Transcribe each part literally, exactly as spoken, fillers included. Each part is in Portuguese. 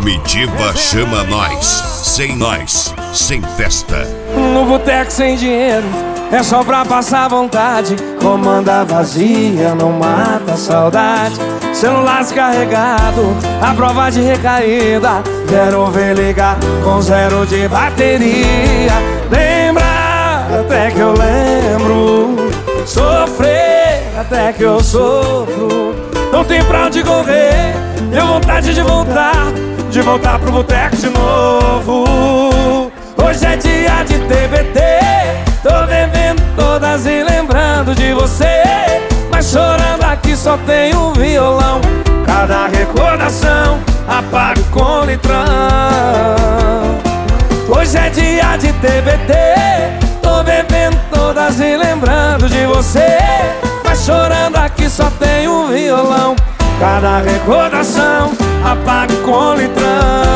Comitiva chama nós. Sem nós, sem festa. No boteco sem dinheiro, é só pra passar vontade. Comanda vazia, não mata a saudade. Celular descarregado, a prova de recaída. Quero ver ligar com zero de bateria. Lembrar até que eu lembro, sofrer até que eu sofro. Não tem pra onde correr, deu vontade de voltar, de voltar pro boteco de novo. Hoje é dia de T B T, tô bebendo todas e lembrando de você. Mas chorando aqui só tem um violão. Cada recordação apago com litrão. Hoje é dia de T B T, tô bebendo todas e lembrando de você. Mas chorando aqui só tem um violão. Cada recordação apago com litrão.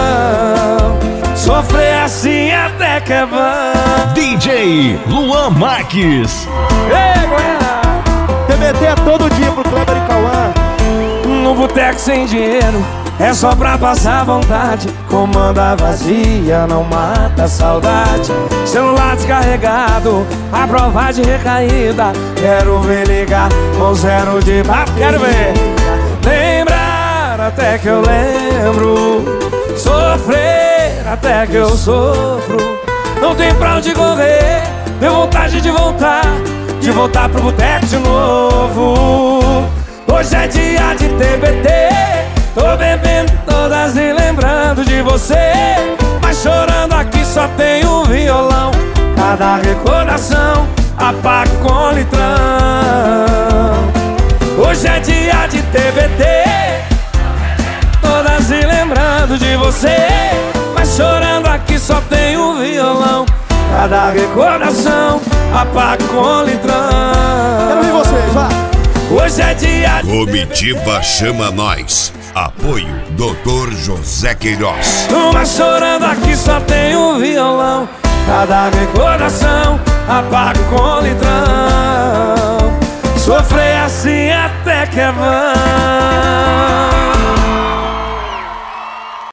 Sofrer assim até que é bom. D J Luan Marques. Ei, Goiânia! T B T é todo dia pro Kleber e Cauã. No boteco sem dinheiro, é só pra passar vontade. Comanda vazia, não mata a saudade. Celular descarregado, a prova de recaída. Quero ver ligar com zero de bateria. Quero ver lembrar até que eu lembro, sofrer até que eu sofro. Não tem pra onde correr, deu vontade de voltar, de voltar pro boteco de novo. Hoje é dia de T B T, tô bebendo todas e lembrando de você. Mas chorando aqui só tem um violão. Cada recordação apago com litrão. Hoje é dia de T B T, todas e lembrando de você. Mas chorando aqui só tem um violão. Cada recordação apago com litrão. Quero ouvir vocês, vai. Hoje é dia de Comitiva chama nós. Apoio doutor José Queiroz. Mas chorando aqui só tem um violão. Cada recordação apago com litrão. Sofrer assim até que é bom.